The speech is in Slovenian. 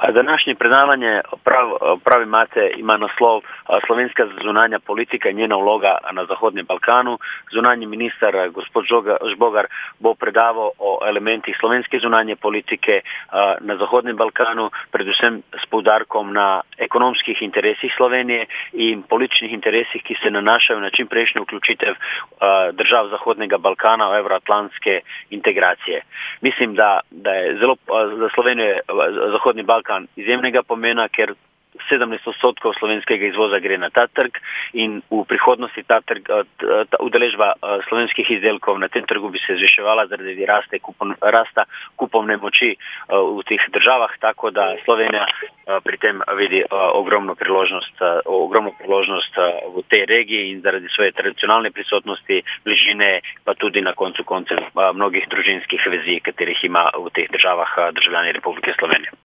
Današnje predavanje pravi imate ima naslov Slovenska zunanja politika in njena vloga na Zahodnem Balkanu. Zunanji minister gospod Žbogar bo predaval o elementih slovenske zunanje politike na Zahodnem Balkanu, predvsem s poudarkom na ekonomskih interesih Slovenije in političnih interesih, ki se nanašajo na čimprejšnjo vključitev držav Zahodnega Balkana v evroatlantske integracije. Mislim, da je za Slovenijo Zahodni Balkan izjemnega pomena, ker 17% slovenskega izvoza gre na ta trg in v prihodnosti ta udeležba slovenskih izdelkov na tem trgu bi se zviševala zaradi rasta kupovne moči v teh državah, tako da Slovenija pri tem vidi ogromno priložnost v tej regiji in zaradi svoje tradicionalne prisotnosti, bližine, pa tudi na koncu mnogih družinskih vezi, katerih ima v teh državah državljani Republike Slovenije.